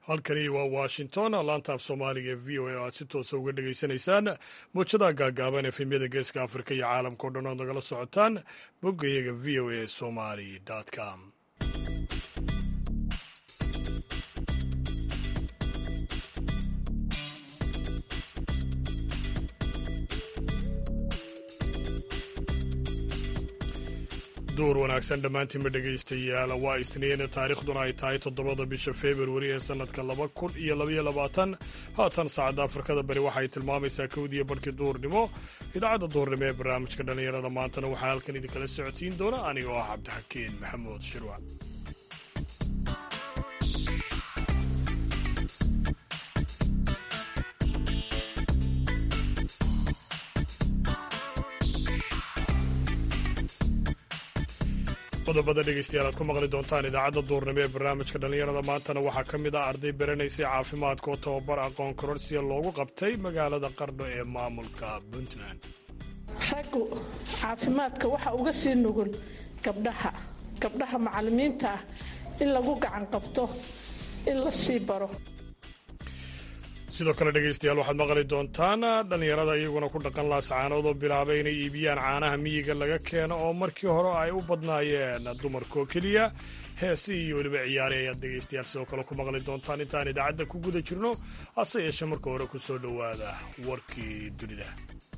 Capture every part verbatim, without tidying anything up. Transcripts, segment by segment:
halkani waa washington laanta af soomaaliga ee v o a oo aad si toosa uga dhegaysanaysaan muujadaha gaagaaban efemyada geeska afrika iyo caalamka o dhan ood nagala socotaan boggayaga v o a somali com duur wanaagsan dhammaantiinba dhegaystayaal waa isniin taariikhduna ay tahay toddobada bisha februari ee sannadka laba kun iyo labaiyo labaatan haatan saacadda afrikada bari waxay tilmaamaysaa kowdiiyo barhkii duurnimo idaacadda duurnimo ee barnaamijka dhallinyarada maantana waxaa halkan idinkala socodsiin doona anigoo ah cabdixakiin maxamuud shirwa qodobada dhegeystayaal aad ku maqli doontaan idaacadda duurnimo ee barnaamijka dhallinyarada maantana waxaa ka mid ah arday baranaysay caafimaadka oo tababar aqoon kororsiya loogu qabtay magaalada qardho ee maamulka puntland raggu caafimaadka waxa uga sii nugul gabdhaha gabdhaha macallimiinta ah in lagu gacan qabto in la sii baro sidoo kale dhegaystayaal waxaad maqli doontaan dhallinyarada iyaguna ku dhaqan laascaanood oo bilaabay inay iibiyaan caanaha miyiga laga keeno oo markii hore ay u badnaayeen dumarkoo keliya heesi iyo weliba ciyaari ayaad dhegaystayaal sidoo kale ku maqli doontaan intaan idaacadda ku guda jirno hase yeeshee marka hore ku soo dhowaada warkii dunida.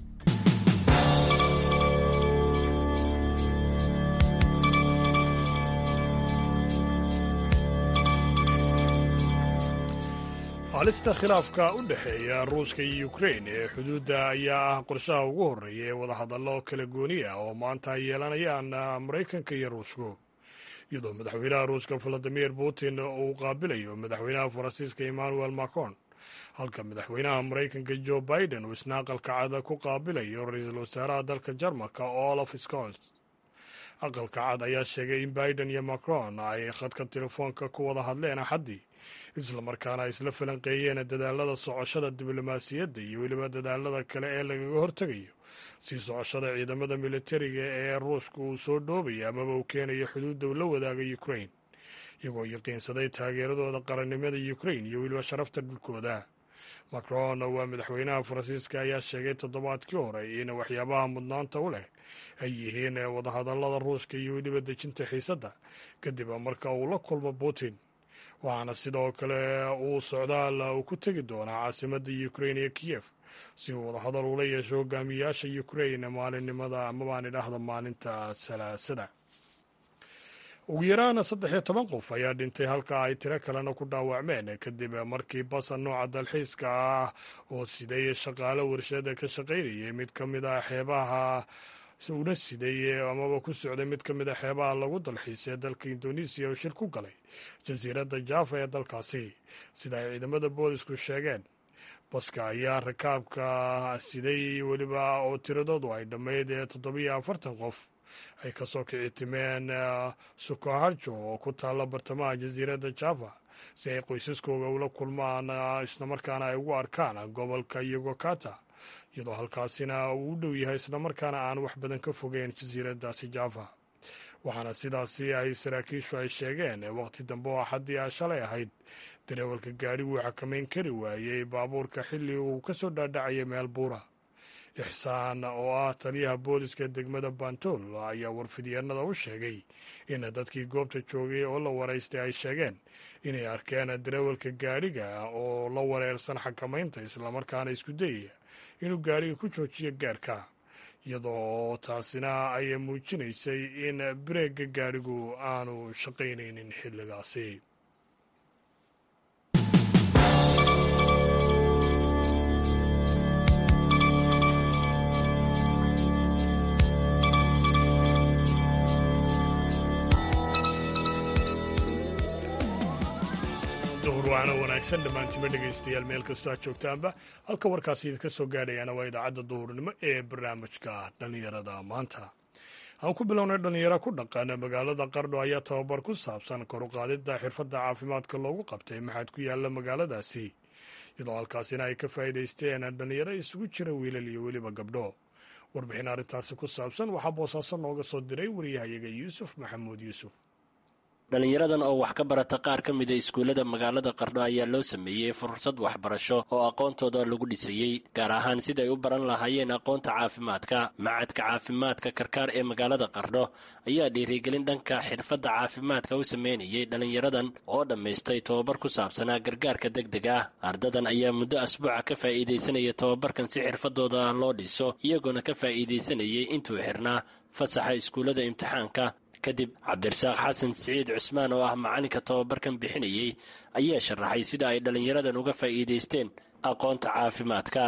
halista khilaafka u dhexeeya ruushka iyo ukrain ee xuduudda ayaa ah qorshaha ugu horreeya ee wadahadallo kala gooni ah oo maanta ay yeelanayaan maraykanka iyo ruushku iyadoo madaxweynaha ruushka valadimir putin uu qaabilayo madaxweynaha faransiiska emmanuel macron halka madaxweynaha maraykanka joe biden uu isna aqalka cada ku qaabilayo ra-iisul wasaaraha dalka jarmalka olaf scholz aqalka cad ayaa sheegay in biden iyo macron ay khadka telefoonka ku wada hadleen axaddii islamarkaana ay isla falanqeeyeen dadaalada socoshada diblomaasiyadda iyo weliba dadaalada kale ee lagaga hortegayo sii socoshada ciidamada militariga ee ruushka uu soo dhoobaya amaba uu keenayo xuduudda uu la wadaagay ukrain iyagoo yaqiinsaday taageeradooda qarannimada ukrain iyo weliba sharafta dhulkooda macron waa madaxweynaha faransiiska ayaa sheegay toddobaadkii hore in waxyaabaha mudnaanta u leh ay yihiin wadahadallada ruushka iyo weliba dejinta xiisadda kadib marka uu la kulmo putin waxaana sidoo kale uu socdaal uu ku tegi doonaa caasimadda ukrain iyo kiyef si uu wadahadal ula yeesho hogaamiyayaasha ukrain maalinimada amabaan idhaahda maalinta salaasada ugu yaraan saddex iyo toban qof ayaa dhintay halka ay tiro kalena ku dhaawacmeen kadib markii basa nooca dalxiiska ah oo siday shaqaalo warshada ka shaqaynayay mid ka mid ah xeebaha una siday amaba ku socday mid ka mid a xeebaha lagu dalxiisay dalka indonesiya oo shir ku galay jasiiradda jaafa ee dalkaasi sida ay ciidamada boolisku sheegeen baska ayaa rakaabka siday weliba oo tiradoodu ay dhammayd toddobiyo afartan qof ay ka soo kici timeen sukoharjo oo ku taalla bartamaha jasiiradda jaafa si ay qoysaskooga ula kulmaan islamarkaana ay ugu arkaan gobolka yogokata iyadoo halkaasina uu u dhow yahay islamarkaana aan wax badan ka fogeyn jasiiraddaasi jaafa waxaana sidaasi ay saraakiishu ay sheegeen waqti dambe oo axaddii a shalay ahayd dareewalka gaadhi wuu xakamayn kari waayey baabuurka xilli uu ka soo dhaadhacayay meel buura ixsaan oo ah taliyaha booliska degmada bantool ayaa warfidyaenada u sheegay in dadkii goobta joogay oo la waraystay ay sheegeen inay arkeen dareewalka gaadhiga oo la wareersan xakamaynta islamarkaana isku dayaya inuu gaadhiga ku joojiyo gaarka iyadoo taasina ay muujinaysay in bareegga gaadhigu aanu shaqaynaynin xilligaasi. waana wanaagsan dhammaantiima dhegaystayaal meel kastoo aad joogtaanba halka warkaasi idinka soo gaadhayaana waa idaacadda duhurnimo ee barnaamijka dhallinyarada maanta aan ku bilownay dhallinyaro ku dhaqan magaalada qardho ayaa tababar ku saabsan kor u qaadidda xirfadda caafimaadka loogu qabtay maxaad ku yaalla magaaladaasi iyadoo halkaasina ay ka faa'iidaysteen dhallinyaro isugu jira wiilal iyo weliba gabdho warbixin arrintaasi ku saabsan waxaa boosaaso nooga soo diray wariyahayaga yuusuf maxamuud yuusuf. dhallinyaradan oo wax ka barata qaar ka mida iskuullada magaalada qardho ayaa loo sameeyey fursad waxbarasho oo aqoontooda lagu dhisayey gaar ahaan siday u baran lahaayeen aqoonta caafimaadka. macadka caafimaadka karkaar ee magaalada qardho ayaa dhiirigelin dhanka xirfadda caafimaadka u sameynayay dhallinyaradan oo dhammaystay tobabar ku saabsanaa gargaarka degdeg ah. ardadan ayaa muddo asbuuca ka faa'iidaysanaya tobabarkan si xirfadooda loo dhiso, iyagoona ka faa'iidaysanayay intuu xirnaa fasaxa iskuullada imtixaanka. kadib cabdirasaaq xasan siciid cusmaan oo ah macalinka tobabarkan bixinayey ayaa sharaxay sida ay dhallinyaradan uga faa'iidaysteen aqoonta caafimaadka.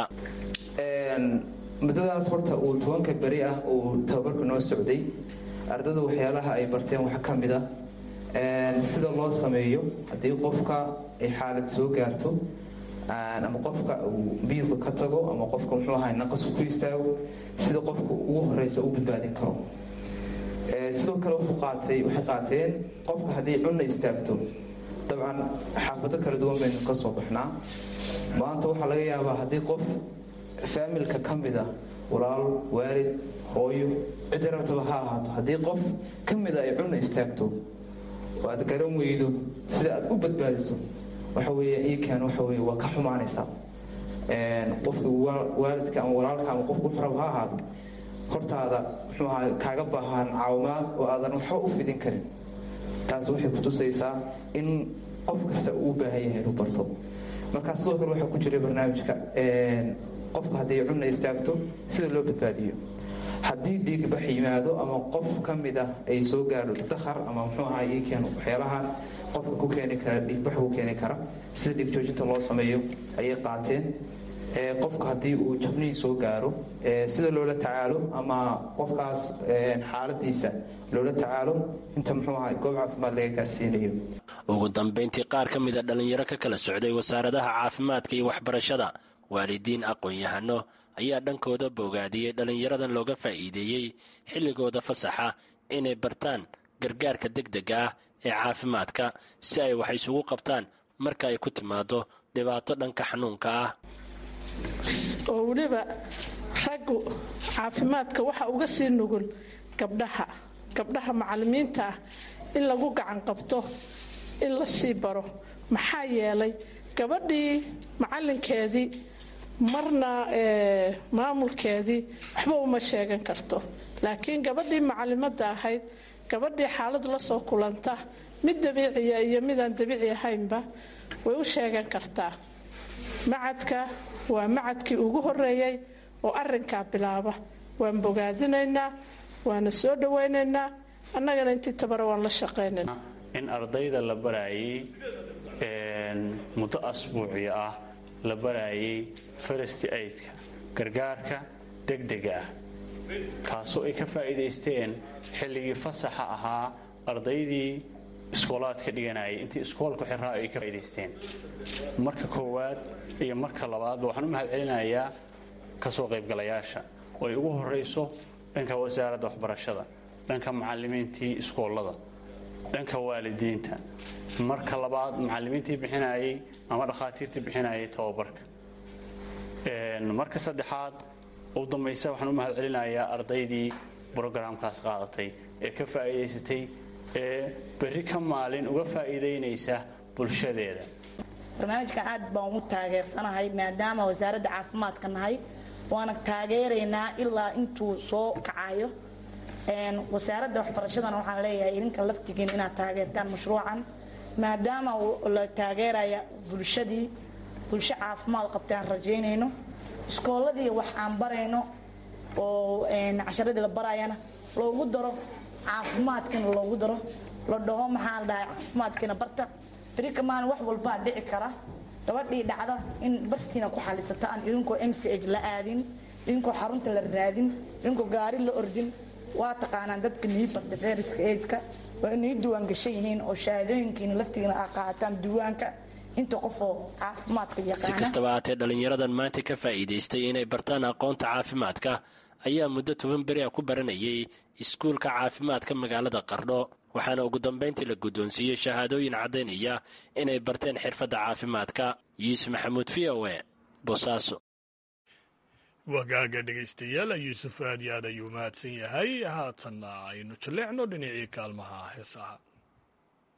muddadaas horta uu tobanka beri ah uu tababarku noo socday, ardada waxyaalaha ay barteen waxaa ka mid ah sida loo sameeyo haddii qofka ay xaalad soo gaarto, ama qofka uu biilka ka tago, ama qofka muxuu ahay naqasku ku istaago, sida qofka ugu horeysa u badbaadin karo. sidoo kale waxay qaateen qofka haddii cunna istaagto, dabcan xaafado kala duwan baynu ka soo baxnaa. maanta waxaa laga yaabaa haddii qof faamilka ka mid ah, walaal, waalid, hooyo, cidda rabtaba ha ahaato, haddii qof ka mida ay cunna istaagto oo aad garan weydo sida aad u badbaadiso, waxa weeye iikan waxa weye waa ka xumaanaysaa. qofka waalidka ama walaalka ama qofka uxrab ha ahaado, hortaada muxuu ahaa kaaga baahan caawimaad oo aadan waxba u fidin karin. taas waxay kutusaysaa in qof kasta uu u baahan yahay inuu barto. markaa sidoo kale waxaa ku jira barnaamijka qofka haddii cunna istaagto sida loo badbaadiyo, haddii dhiigbax yimaado ama qof ka mid ah ay soo gaadho dakhar ama muxuu ahaa iikeen waxyaalaha qofka ku keeni kara dhiigbax ku keeni kara, sida dhiig joojinta loo sameeyo ayay qaateen. qofka haddii uu jabnihii soo gaaro sida loola tacaalo ama qofkaas xaaladiisa loola tacaalo inta muxuu ahaa goob caafimaad laga gaarsiinayo. ugu dambayntii qaar ka mida dhallinyaro ka kala socday wasaaradaha caafimaadka iyo waxbarashada, waalidiin, aqoon-yahano ayaa dhankooda bogaadiyey dhallinyaradan looga faa'iideeyey xilligooda fasaxa inay bartaan gargaarka degdega ah ee caafimaadka si ay wax isugu qabtaan marka ay ku timaado dhibaato dhanka xanuunka ah. oo weliba raggu caafimaadka waxa uga sii nugul gabdhaha gabdhaha macallimiinta ah in lagu gacan qabto, in la sii baro. maxaa yeelay gabadhii macallinkeedii marna maamulkeedii waxba uma sheegan karto, laakiin gabadhii macallimadda ahayd, gabadhii xaalad la soo kulanta, mid dabiiciya iyo midaan dabiici ahaynba way u sheegan kartaa. macadka waa macadkii ugu horeeyey oo arrinkaa bilaaba. waan bogaadinaynaa, waana soo dhawaynaynaa, annagana intii tabara waan la shaqaynaynaa. in ardayda la baraayay muddo asbuuciya ah la baraayay first aidka gargaarka degdega ah, kaasoo ay ka faa'iidaysteen xilligii fasaxa ahaa ardaydii iskoolaadka dhiganayay intii iskoolku xiraa ay ka faa'iidaysteen. marka koowaad iyo marka labaadba waxaan u mahadcelinayaa kasoo qaybgalayaasha oo ay ugu horeyso dhanka wasaaradda waxbarashada, dhanka macallimiintii iskoolada, dhanka waalidiinta, marka labaad macallimiintii bixinayay ama dhakhaatiirtii bixinayay tababarka, marka saddexaad ugu dambaysa waxaan u mahadcelinayaa ardaydii brogramkaas qaadatay ee ka faa'iidaysatay ee berri ka maalin uga faa'iidaynaysa bulshadeeda. barnaamijkan aad baan u taageersanahay maadaama wasaaradda caafimaadka nahay, waana taageeraynaa ilaa intuu soo kacayo. wasaaradda waxbarashadana waxaan leeyahay idinka laftigiin inaad taageertaan mashruucan, maadaama la taageeraya bulshadii bulsho caafimaad qabtaan rajaynayno. iskooladii wax aan barayno oo casharadii la barayana loogu daro caafimaadkina loogu daro, la dhaho maxaa la dhahay caafimaadkiina barta. berika maalin wax walbaa dhici kara, gabadhii dhacda in bartiina ku xalisataan, idinkoo m c h la aadin, idinkoo xarunta la raadin, idinkoo gaari la ordin. waa taqaanaan dadka nii barta fayraska eedka waa inay diiwaan gashan yihiin oo shahaadooyinkiina laftigiina aa qaataan diiwaanka inta qofoo caafimaadka yaqaana. si kastaba haatee dhallinyaradan maanta ka faa'iidaystay inay bartaan aqoonta caafimaadka ayaa muddo toban beri ah ku baranayay iskuulka caafimaadka magaalada qardho, waxaana ugu dambayntii la guddoonsiiyey shahaadooyin caddaynaya inay barteen xirfadda caafimaadka. yuusuf maxamuud, v o a, boosaaso. wagaaga dhegaystayaal, yuusuf aad iyo aad ayuu mahadsan yahay. haatanna aynu jaleecno dhinacii kaalmaha heesaha.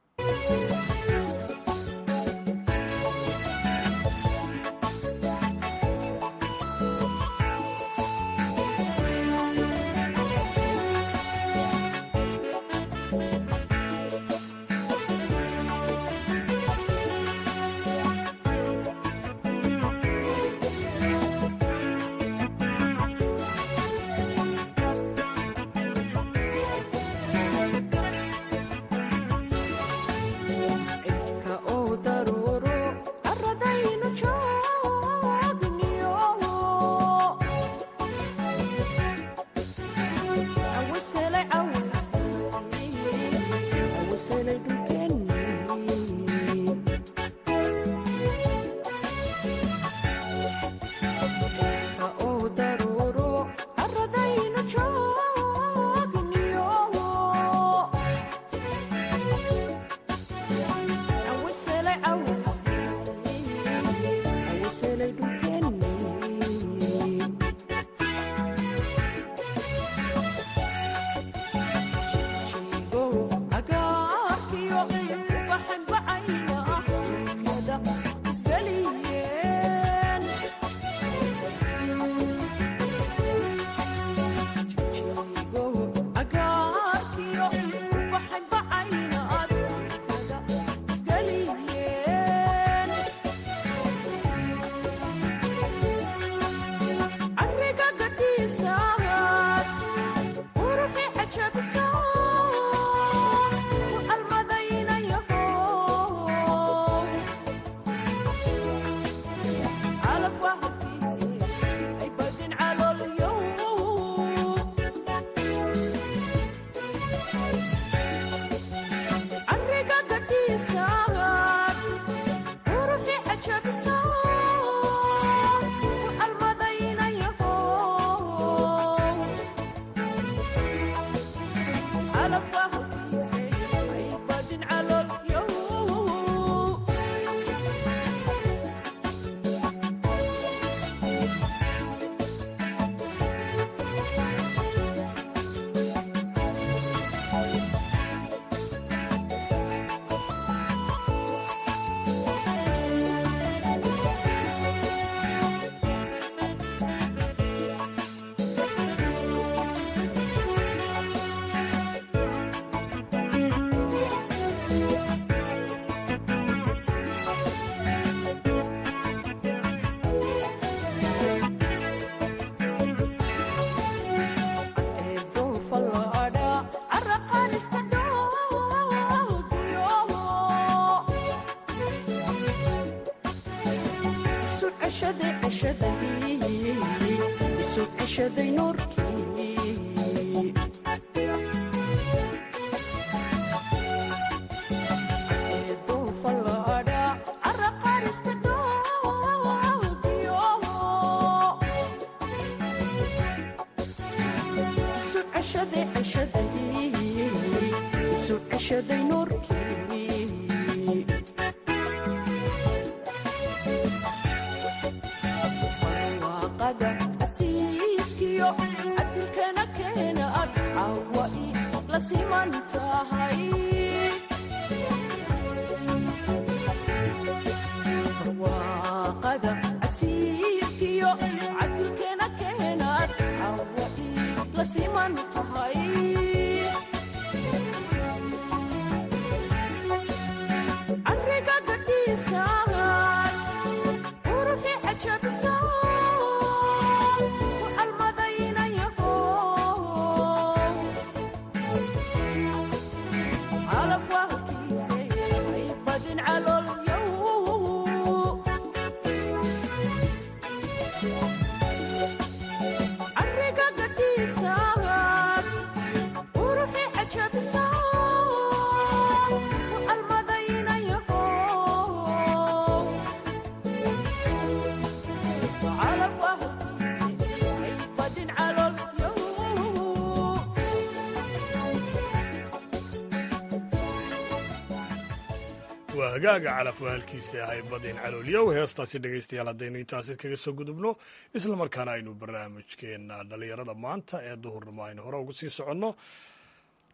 waa hagaaga calaf waalkiisa ahay badin caloolyow heestaasi dhegaystayaal haddaynu intaasi kaga soo gudubno islamarkaana aynu barnaamijkeenna dhallinyarada maanta ee duhurnimo aynu hore uga sii soconno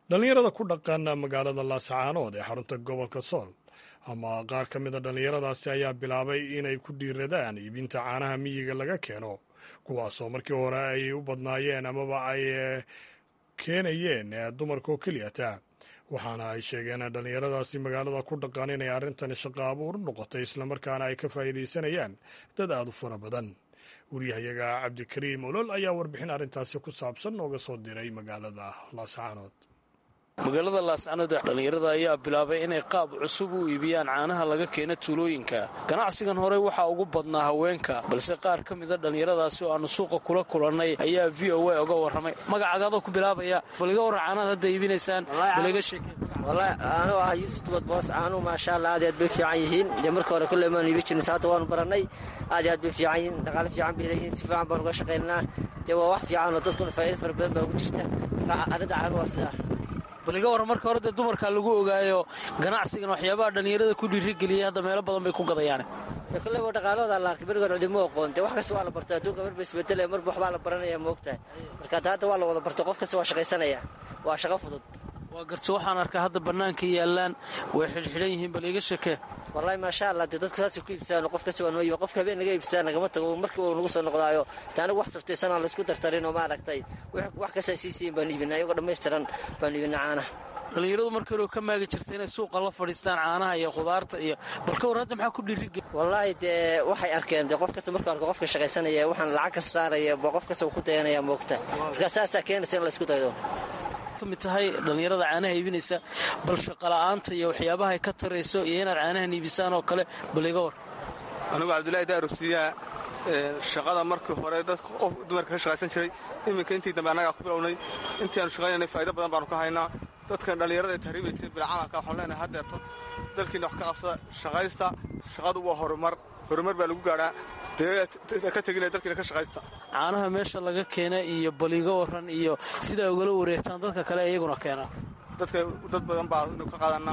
dhallinyarada ku dhaqan magaalada laascaanood ee xarunta gobolka sool ama qaar ka mida dhallinyaradaasi ayaa bilaabay inay ku dhiiradaan iibinta caanaha miyiga laga keeno kuwaasoo markii hore ay u badnaayeen amaba ay keenayeen dumarka oo keliyata waxaana ay sheegeen dhallinyaradaasi magaalada ku dhaqan inay arrintani shaqo abuur noqotay islamarkaana ay ka faa'iidaysanayaan dad aad u fara badan wariyahayaga cabdikariim olol ayaa warbixin arrintaasi ku saabsan nooga soo diray magaalada laascaanood magaalada laascaanood ee dhallinyarada ayaa bilaabay inay qaab cusub u iibiyaan caanaha laga keena tuulooyinka ganacsigan horey waxaa ugu badnaa haweenka balse qaar ka mida dhallinyaradaasi oo aanu suuqa kula kulannay ayaa v o a oga warramay magacagaadoo ku bilaabaya bal iga warran caanaad hadda iibinaysaan baliga sheekey wallaahi anuu ah yuusuf tubad boos caanuhu maasha allah aad iyo aad bay fiican yihiin dee marka hore kolley maanu iibi jirnay saata waanu barannay aad iyo aad bay fiican yihiin dhaqaale fiican bay leeyihiin si fiican baanu uga shaqaynanaa dee waa wax fiican oo dadkuna faa'iido fara badan baa ugu jirta arrinta caanuhu waa sidaa bal iga warran marka hore dee dumarkaa lagu ogaayo ganacsigan waxyaabaha dhallinyarada ku dhiirigeliyay hadda meelo badan bay ku gadayaane dee kolley waa dhaqaalahooda la arkay berigoor cidimo aqoon dee wax kasta waa la bartay adduunka marba isbedelaya marba waxbaa la baranaya moogtahay marka hadda waa la wada bartay qof kasta waa shaqaysanaya waa shaqo fudud waa garta waxaan arkaa hadda bannaanka yaallaan way xidhxidhan yihiin bal iga shekee wallaahi maasha allah dee dadku saasay ku iibsadaan qof kasta waa noo yiba qofka habeen naga iibsadaan nagama tago markii uu nagu soo noqdaayo dee anigu wax saftaysanaan laysku dartarin oo maaragtay wax kasta sii siin baanu iibinaa iyagoo dhammaystiran baanu iibinaa caanaha dhallinyaradu markii hore ka maagi jirta inay suuqa la fadhiistaan caanaha iyo khudaarta iyo balka war hadda maxaa ku dhiirigel wallaahi dee waxay arkeen dee qof kasta marka arko qofka shaqaysanaya waxaan lacag ka saaraya ba qof kasta uu ku dayanaya moogta markaa saasaa keenaysa in laysku daydo kamid tahay dhallinyarada caanaha iibinaysa bal shaqola'aanta iyo waxyaabaha ay ka tarayso iyo inaad caanahan iibisaan oo kale bal iga war anigu cabdullaahi daarusiyaa shaqada markii hore dadka qof dumarka ka shaqaysan jiray iminka intii dambe annagaa ku bilownay intii aanu shaqaynanay faa'ido badan baanu ka haynaa dadkan dhallinyarada ay tahriibaysay bilcamalka waxaan leenahay haddeerto dalkiina wax ka qabsada shaqaysta shaqadu waa horumar horumar baa lagu gaadhaa dee ka teginaya dalkiina ka shaqaysta caanaha meesha laga keena iyo baliga warran iyo sidaa ugala wareegtaan dadka kale iyaguna keenaa dadka dad badan baanu ka qaadanaa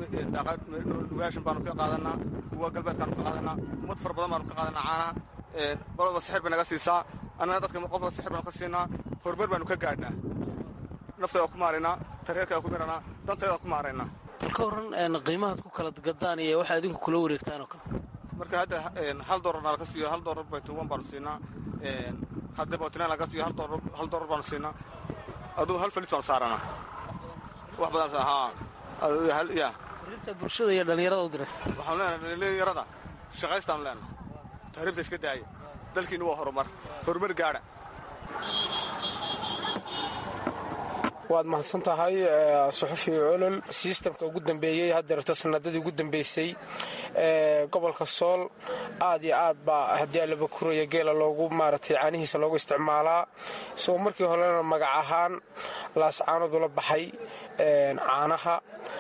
nugaashan baanu ka qaadanaa kuwa galbeedkaanu ka qaadanaa ummad fara badan baanu ka qaadanaa caanaha qolaba sixir bay naga siisaa annana dadka qofba sixir baanu ka siinaa horumar baanu ka gaadhnaa naftayda ku maaraynaa tareerkayda ku miranaa dantayda ku maaraynaa bal ka warran qiimahaad ku kala gadaan iyo waxaa idinku kula wareegtaan oo kale marka hadda hal doolarna laga siiyo hal doolar baytuwan baanu siinaa hadda bootinaan laga siiyo hal doolar baanu siinaa adugu hal falis baanu saaranaa wax badan haa ya arinta bulshada iyo dhallinyarada u diraysa waxaan leenahay dhallinyarada shaqaystaanu leenahay tahriibta iska daaya dalkiina waa horumar horumar gaadha waad mahadsan tahay suxufi olol sistamka ugu dambeeyey haddeerto sanadadii ugu dambeysay gobolka sool aad iyo aad baa haddii alaba kuraya geela loogu maaratay caanihiisa loogu isticmaalaa isagoo markii horena magac ahaan laascaanodu la baxay caanaha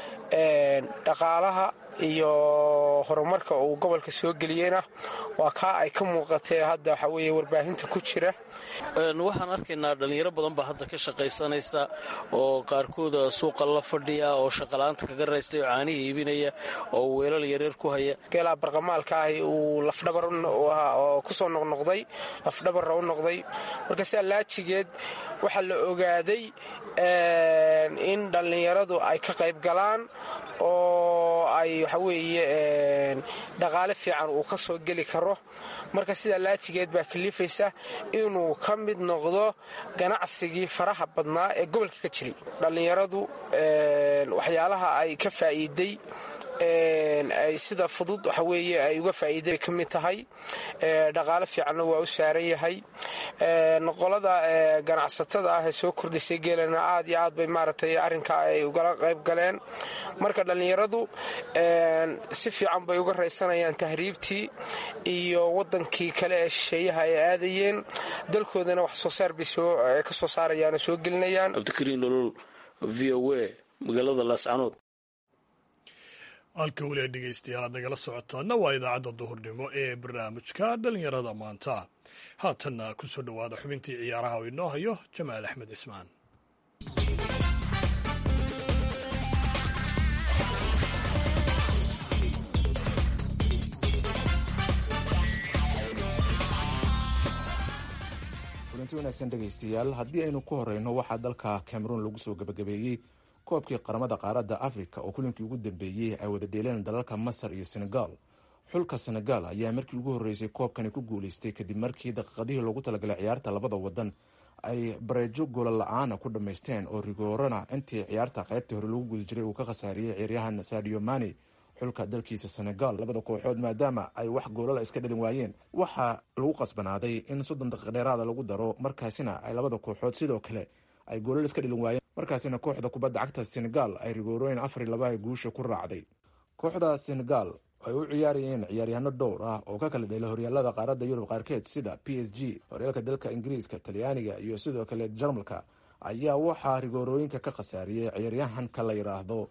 dhaqaalaha iyo horumarka uu gobolka soo geliyeyna waa kaa ay ka muuqatee hadda waxaa weeye warbaahinta ku jira waxaan arkaynaa dhallinyaro badan baa hadda ka shaqaysanaysa oo qaarkooda suuqa la fadhiya oo shaqala'aanta kaga raystay oo caanihii iibinaya oo weelal yaryar ku haya geelaa barqamaalka ahi uu lafdhabar oo ku soo noqnoqday lafdhabarra u noqday marka sidaa laajigeed waxaa la ogaaday in dhallinyaradu ay ka qayb galaan oo ay waxa weeye dhaqaale fiican uu ka soo geli karo marka sidaa laajigeed baa kalifaysa inuu ka mid noqdo ganacsigii faraha badnaa ee gobolka ka jiray dhallinyaradu waxyaalaha ay ka faa'iiday ay sida fudud waxa weeye ay uga faa'iiday ka mid tahay dhaqaale fiicanna waa u saaran yahay noqolada ganacsatada ah ee soo kordhisay geelana aad iyo aad bay maaragtay arrinkaa ay ugala qayb galeen marka dhallinyaradu si fiican bay uga raysanayaan tahriibtii iyo waddankii kale ee shisheeyaha ay aadayeen dalkoodana wax soo saar bay ka soo saarayaan oo soo gelinayaan cabdikariin nolol v o a magaalada laascanood halka weli a dhegaystayaal aad nagala socotaana waa idaacadda duhurnimo ee barnaamijka dhallinyarada maanta haatanna ku soo dhowaada xubintii ciyaaraha oo inoo hayo jamaal axmed cismaan kulanti wanaagsan dhegaystayaal haddii aynu ku horeyno waxaa dalka cameroon lagu soo gabagabeeyey koobkii qaramada qaaradda afrika oo kulinkii ugu dambeeyey ay wada dheeleen dalalka masar iyo senegal. xulka senegal ayaa markii ugu horreysay koobkani ku guulaystay kadib markii daqiiqadihii loogu talagalay ciyaarta labada wadan ay bareejo goola la-aana ku dhammaysteen oo rigoorana intii ciyaarta qaybtii hore lagu guda jiray uu ka khasaariyey ciyaaryahan sadio mane xulka dalkiisa senegal. labada kooxood maadaama ay wax goolala iska dhalin waayeen waxaa lagu qasbanaaday in soddon daqiiq dheeraada lagu daro, markaasina ay labada kooxood sidoo kale ay goolal iska dhalin waayeen, markaasina kooxda kubadda cagta senegal ay rigoorooyin afar iyo laba ay guusha ku raacday. kooxda senegal ay u ciyaarayeen ciyaaryahano dhowr ah oo ka kala dheela horyaalada qaaradda yurub qaarkeed sida p s g, horyaalka dalka ingiriiska, talyaaniga iyo sidoo kale jarmalka, ayaa waxaa rigoorooyinka ka khasaariyey ciyaaryahanka la yidhaahdo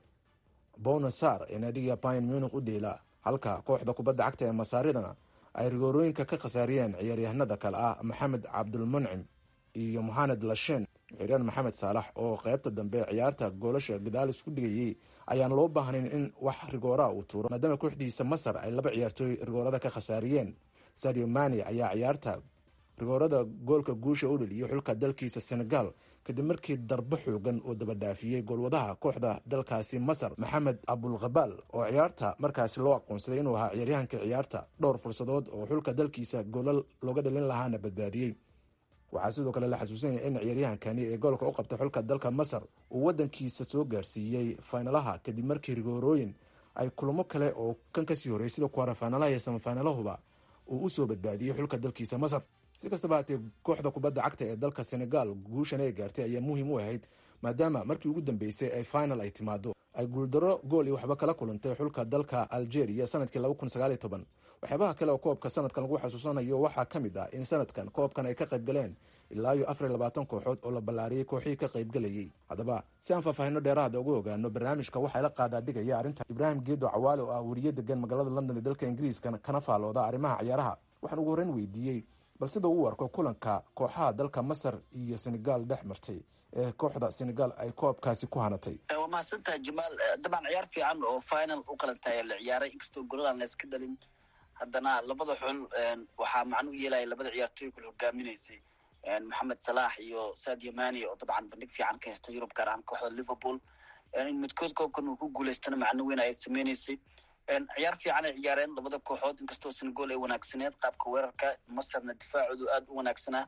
bonasar ee naadiga bayan munich u dheela, halka kooxda kubadda cagta ee masaaridana ay rigoorooyinka ka khasaariyeen ciyaaryahanada kale ah maxamed cabdulmuncim iyo mohamed lashen. ciyaaryahan maxamed saalax oo qaybta dambe ciyaarta goolasha gadaal isku dhigayey ayaan loo baahnayn in wax rigooraa uu tuuro maadaama kooxdiisa masar ay laba ciyaartooy rigoorada ka khasaariyeen. sadio mane ayaa ciyaarta rigoorada goolka guusha u dheliyay xulka dalkiisa senegal kadib markii darbo xoogan oo dabadhaafiyey goolwadaha kooxda dalkaasi masar maxamed abulkhabaal oo ciyaarta markaasi loo aqoonsaday inuu ahaa ciyaaryahanka ciyaarta. dhowr fursadood oo xulka dalkiisa goolal looga dhalin lahaana badbaadiyey. waxaa sidoo kale la xasuusan yahay in ciyaaryahankani ee goolka u qabta xulka dalka masar uu wadankiisa soo gaarsiiyey faynalaha kadib markii rigoorooyin ay kulamo kale oo kan kasii horreeyay sida kuwaara faynalaha iyo samafaynalahuba uu usoo badbaadiyey xulka dalkiisa masar. si kastaba haatee kooxda kubadda cagta ee dalka senegal guushan ay gaartay ayaa muhiim u ahayd maadaama markii ugu dambeysay ay final ay timaado ay guuldaro gool iyo waxba kala kulantay xulka dalka algeria sanadkii laba kun sagaal iyo toban. waxyaabaha kale oo koobka sanadkan lagu xasuusanayo waxaa ka mid ah in sanadkan koobkan ay ka qayb galeen ilaa iyo afar iyo labaatan kooxood oo la ballaariyey kooxihii ka qayb galayey. haddaba si aan faahfaahino dheeraada ugu ogaano barnaamijka waxaa la qaadaa dhigaya arrinta ibraahim geedo cawaale oo ah weriye degan magaalada london ee dalka ingiriiska kana faalooda arrimaha ciyaaraha. waxaan ugu horreyn weydiiyey bal sida uu arko kulanka kooxaha dalka masar iyo senegal dhex martay ee kooxda senegal ay koobkaasi ku hanatay. waa mahadsantaha jamaal. dabcan ciyaar fiican oo final u qalantahay la ciyaaray inkastoo goladan la iska dhalin, haddana labada xul waxaa macno u yeelaya labada ciyaartooy kula hogaaminaysay maxamed salaax iyo sadio mane oo dabcan bandhig fiican ka haysta yurub gaar ahaan kooxda liverpool. in midkood koobkan uu ku guulaystana macno weyn ay sameynaysay. ciyaar fiican ay ciyaareen labada kooxood inkastoo senegal ay wanaagsaneed qaabka weerarka, masarna difaacoodu aada u wanaagsanaa.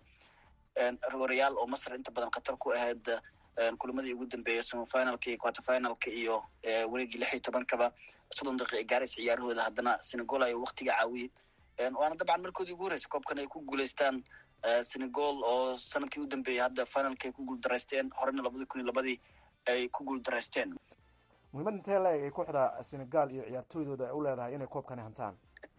rigorayaal oo masar inta badan khatar ku ahayd kulamadii ugu dambeeyay semifinalka iyo quarterfinalka iyo wareegii lix iyo tobankaba soddon daqiiqa ay gaaraysa ciyaarahooda, haddana senegal ayaa waqtiga caawiyey. waana dabcan markoodii ugu horreysay koobkan ay ku guulaystaan senegal oo sanadkii u dambeeyay hadda finalka ay ku guuldaraysteen, horena labadii kun iyo labadii ay ku guuldaraysteen. muhiimad intee leeg ay kooxda senegal iyo ciyaartooydooda u leedahay inay koobkani hantaan?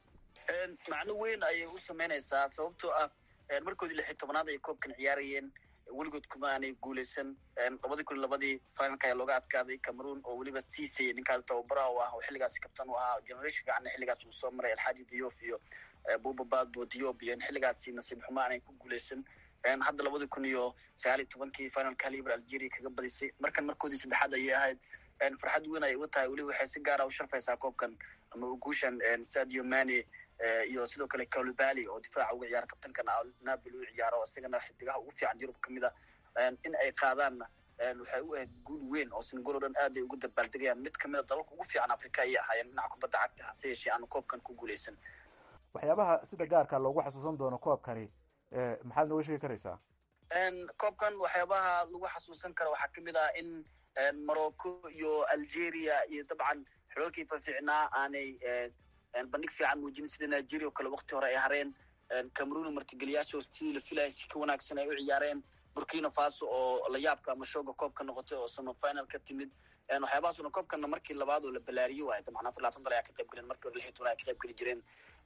macno weyn ayay u sameynaysaa sababtoo ah markoodii lix iyo tobanaad ay koobkan ciyaarayeen weligood kuma aanay guulaysan. labadii kun iyo labadii finalka ayaa looga adkaaday cameroon oo weliba siisay ninkaas tababaraha u ah oo xilligaasi kabtan u ahaa generation fiicanna xilligaas uu soo maray alxaaji diof iyo buba badbo diop iyo xilligaasi nasiib xumo aanay ku guulaysan. hadda labadii kun iyo sagaal iyo tobankii finalka liber algeria kaga badisay, markan markoodii saddexaad ayay ahayd. farxad weyn ay u tahay, weliba waxay si gaara u sharfaysaa koobkan ama guushan sadio mane iyo sidoo kale Koulibaly oo difaaca uga ciyaara kabtankana Napoli u ciyaaro isagana xidigaha ugu fiican Yurub kamida in ay qaadaan waxay u ahayd guul weyn oo Senegal oo dhan aad ay ugu dabaaldegayaan. mid kamida dalalka ugu fiican Afrika ay ahaayeen dhinaca kubadda cagta hase yeeshee aan koobkan ku guuleysan. waxyaabaha sida gaarka loogu xasuusan doono koobkani maxaad nooga sheegi karaysaa? koobkan waxyaabaha lagu xasuusan karo waxaa kamid ah in Morocco iyo Algeria iyo dabcan xulalkii fafiicnaa aanay bandhig fiican muujin sida Nigeria oo kale waqti hore ay hareen. Cameroon martigeliyaasha sidii la filayay si ka wanaagsan ay u ciyaareen. Burkina Faso oo la yaabka ama showga koobka noqotay oo semi final ka timid. waxyaabahaas oo koobkana markii labaad oo la balaariyo waay dabcan afar iyo labaatan dal ayaa ka qayb galeen markii hore lix iyo toban ay ka qayb gali jireen.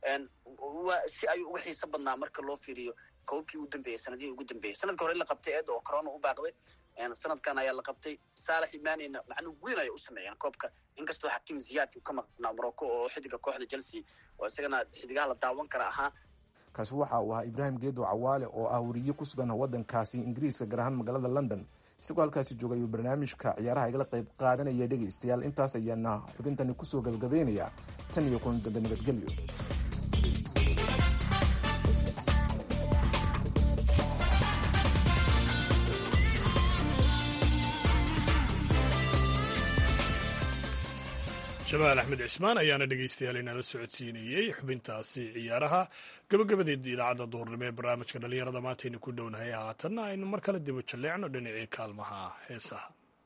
si ay uga xiiso badnaa marka loo fiiriyo koobkii ugu dambeeyay sanadihii ugu dambeeyay. sanadka hore la qabtay eed oo corona u baaqday, sanadkan ayaa la qabtay. Saalax Imaanina macno weyn ay u sameeyeen koobka inkastoo Hakim Ziyech uu ka maqnaa Morocco oo xidiga kooxda Chelsea oo isagana xidigaha la daawan kara ahaa. kaasi waxa uu ahaa Ibrahim Geedo Cawaale oo ah wariye ku sugan wadankaasi Ingiriiska gaar ahaan magaalada London. isagoo halkaasi joogay ayuu barnaamijka ciyaaraha igala qayb qaadanaya dhegeystayaal. intaas ayaana xubintani kusoo gabagabeynaya tan iyo kun dambe nabadgelyo. jamaal axmed cismaan ayaana dhegaystayaal inala socodsiinayey xubintaasi ciyaaraha gabagabadeed idaacadda duhurnimo ee barnaamijka dhallinyarada maantaynu ku dhownahay haatanna aynu mar kale dibu jalleecno dhinacii kaalmaha heesaha.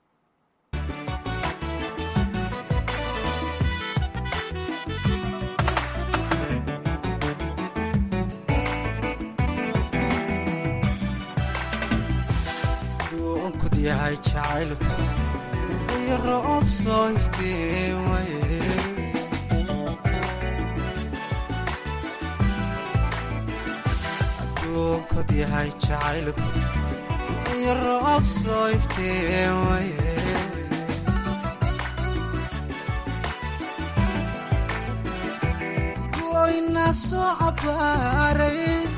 yahay jacaylku iyo roob soo iftiimaye adduunkod yahay jacaylku iyo roob soo iftiimaye goyna soo cabbaaray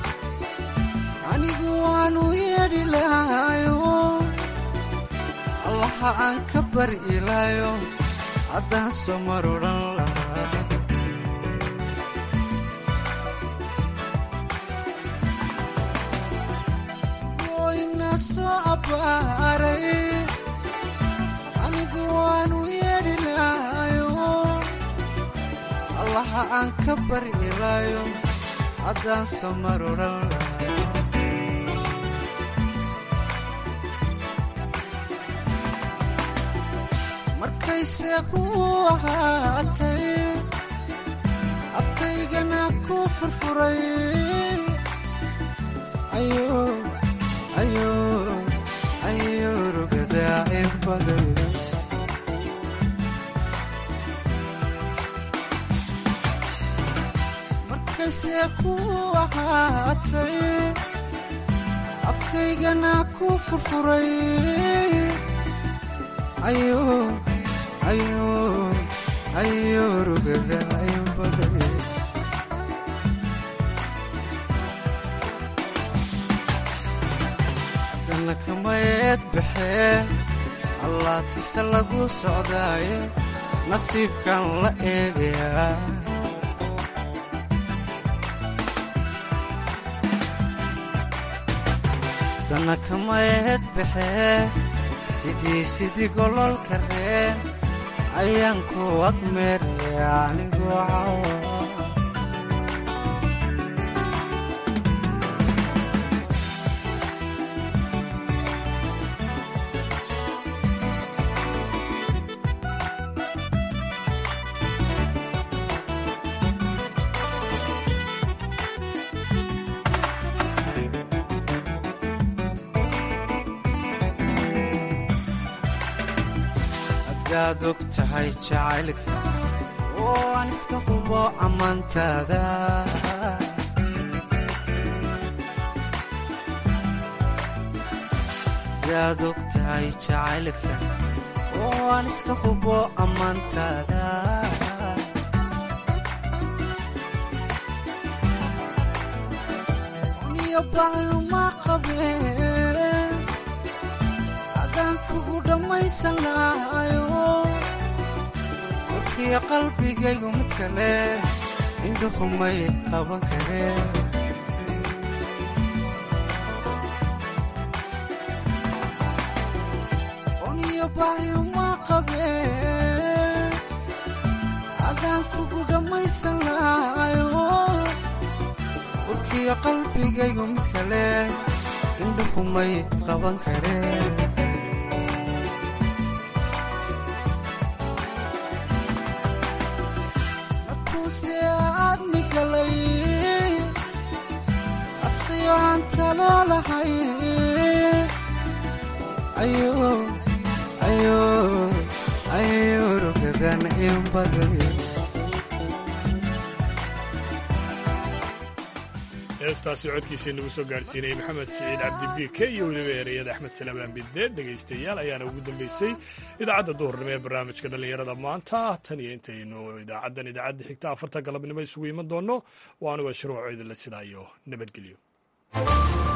anigu waanu yeedhi lahayo allaha aan ka bari ilaayo haddaan soo marudhan lahaa goyna soo abbaaray anigu waanu yeedhi lahayo allaha aan ka bari ilaayo haddaan soo marudhan lahaa markayse ku ahaatay afkaygana ku furfuray ayo rugadaa in badan markayse ku ahaatay afkaygana ku furfuray ayo ayo ayo rugada ayo baday hadana kamayeed baxee allaatise lagu socdaaye nasiibkan la eegayaa hadana kamayeed baxee sidii sidii gololka reen ayaan ku agmeeraya anigoo cawa hadaad og tahay jacaylka oo aan iska hubo ammaantaada hadaad og tahay jacaylka oo aan iska hubo ammaantaada niyo baayuma qabeen adaan kugu dhammaysan lahayo warkiya qalbigaygu mid kale indhuhumay qaban kareen oniyo baayuma qabeen adaan kugu dhammaysan lahayo warkiya qalbigaygu mid kale indhuhumay qaban kareen asqiyo aan taloo lahay ayo rugadan in baday heestaasi codkiisa inagu soo gaadhsiinayay maxamed siciid cabdibiike iyo weliba ereyada axmed salaamaan bidde dhegaystayaal ayaana ugu dambaysay idaacadda duhurnimo ee barnaamijka dhallinyarada maanta tan iyo intaynu idaacaddan idaacadda xigta afarta galabnimo isugu iman doonno waa anigoo shuruuco idinla sidaayo nabadgelyo.